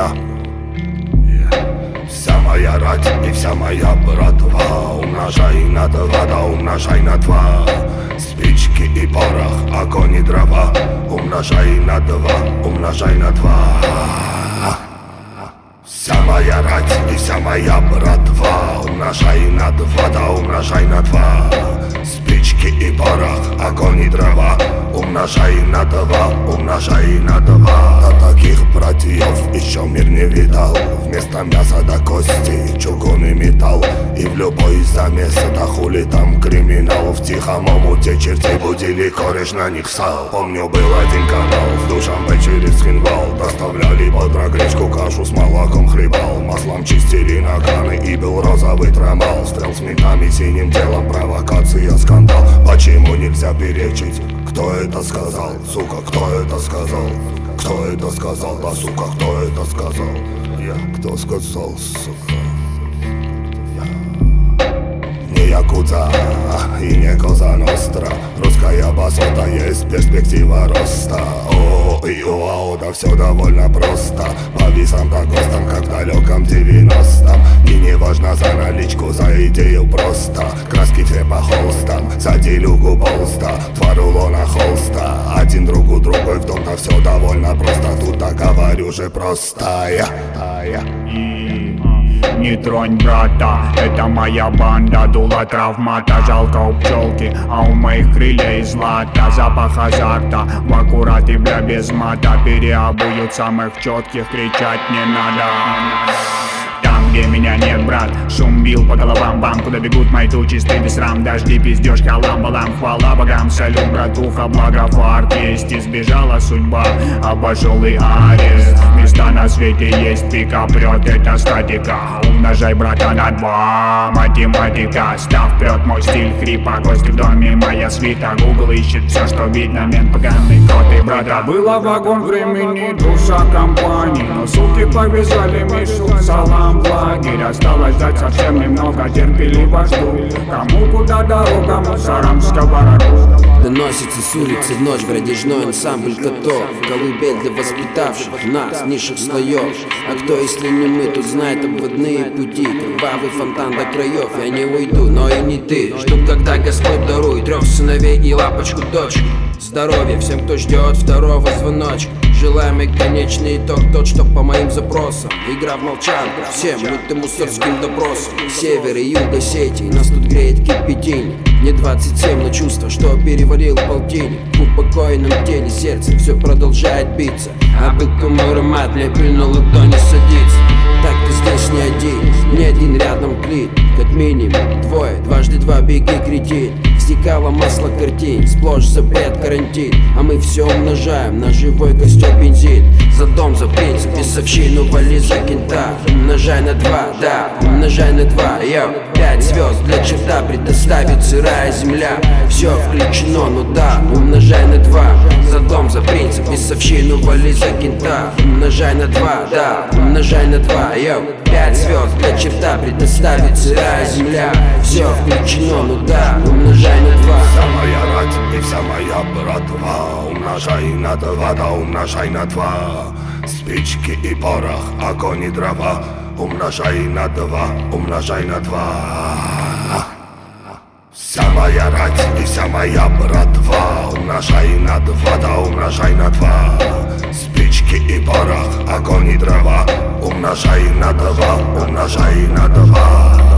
я. Вся моя рать и вся моя братва, умножай на два, да умножай на два. Спички и порох, огонь и дрова, умножай на два, умножай на два. Вся моя рать и вся моя братва, умножай на два, да умножай на два. Спички и порох, огонь и дрова, умножай на два, умножай на два. Да таких братьев еще мир не видал. Вместо мяса до кости чугун и металл. И в любой замес это хули там криминал. В тихом омуте чертей будили, кореш на них сал. Помню, был один канал, в Душанбе через Хинвал. Доставляли бодро гречку, кашу с молоком хлебал. Маслом чистили наганы и был розовый трамал. Стрел с ментами синим делом, провокация, скандал. Почему нельзя перечить? Кто это сказал? Сука, кто это сказал? Кто это сказал? Да, сука, кто это сказал? Я. Кто сказал, сука? Не якудза и не коза ностра. Русская басота, есть перспектива роста. О и о, да все довольно просто. По висам да ГОСТам, как в далеком 90-м. И не важно за наличку, за идею просто. Краски все по холстам, за делюгу полста. Два рулона холста, один другу другой в дом, да все довольно просто. Тут так говорю же просто я. Не тронь брата, это моя банда. Дула травмата, жалко у пчелки, а у моих крылья из злата. Запах азарта, в аккурат и бля без мата. Переобуют самых четких, кричать не надо. Там, где меня нет, брат, шум бил по головам бам. Куда бегут мои тучи, стыд и срам. Дожди, пиздёж, халам-балам. Хвала богам, салют, братуха, благо фарт есть. Избежала судьба, обошел и арест. Места на свете есть, пика прет, это статика. Умножай, брата, на два, математика. Став прет мой стиль хрипа, гости в доме, моя свита. Гугл ищет все, что видно, мент поганый кот и брата. Было вагон времени, душа компании. Но суки повязали Мишу, салам в лагерь. Осталось ждать совсем немного, терпеливо жду. Кому куда дорога, мусорам в сковороду. Доносится с улицы в ночь бродяжной ансамбль котов. Колыбель для воспитавших нас, низших слоев. А кто, если не мы, тут знает обводные пути. Кровавый фонтан до краев, я не уйду, но и не ты. Жду, когда Господь дарует 3 сыновей и лапочку дочку. Здоровья всем, кто ждет второго звоночка. Желаемый конечный итог тот, что по моим запросам. Игра в молчанку, всем лютым мусорским допросам. Север и юг Осетии, нас тут греет кипятильник. Мне 27, но чувство, что перевалил полтинник. В упокоенном теле сердце все продолжает биться. А быком аромат мне пыльно ладони садится. Так ты здесь не один, ни один рядом клит. Как минимум двое, дважды два беги кредит. Стекало масло картин, сплошь запрет карантин. А мы все умножаем на живой костер бензин. За дом, за принцип, бесовщину вали за кента. Умножай на два, да, умножай на два. Йо, 5 звезд для черта предоставит сырая земля. Все включено, ну да, умножай на два. За дом, за принцип, бесовщину вали за кента. Умножай на два, да, умножай на два. Йо, 5 звезд для черта предоставит сырая земля. Все включено, ну да, умножай на два. Вся моя рать и вся моя братва, умножай на два, да умножай на два. Спички и порох, огонь и дрова, умножай на два, умножай на два. Вся моя рать и вся моя братва, умножай на два, да умножай на два. Спички и порох, огонь и дрова, умножай на два, умножай на два.